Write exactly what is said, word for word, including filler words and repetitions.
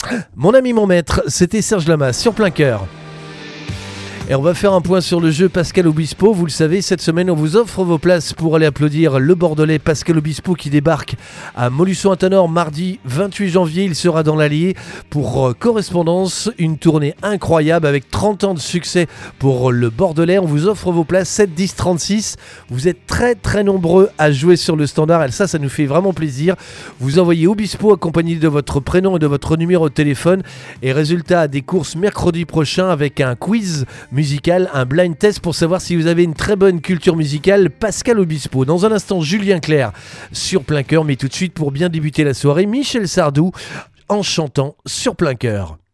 Mon ami, mon maître, c'était Serge Lama sur Plein Cœur. Et on va faire un point sur le jeu Pascal Obispo. Vous le savez, cette semaine, on vous offre vos places pour aller applaudir le Bordelais Pascal Obispo qui débarque à Montluçon-Attenor mardi vingt-huit janvier. Il sera dans l'Allier pour Correspondance, une tournée incroyable avec trente ans de succès pour le Bordelais. On vous offre vos places sept dix trente-six. Vous êtes très très nombreux à jouer sur le standard et ça, ça nous fait vraiment plaisir. Vous envoyez Obispo accompagné de votre prénom et de votre numéro de téléphone. Et résultat des courses mercredi prochain avec un quiz musical, un blind test pour savoir si vous avez une très bonne culture musicale. Pascal Obispo. Dans un instant, Julien Clerc sur Plein Cœur, mais tout de suite pour bien débuter la soirée, Michel Sardou en chantant sur Plein Cœur.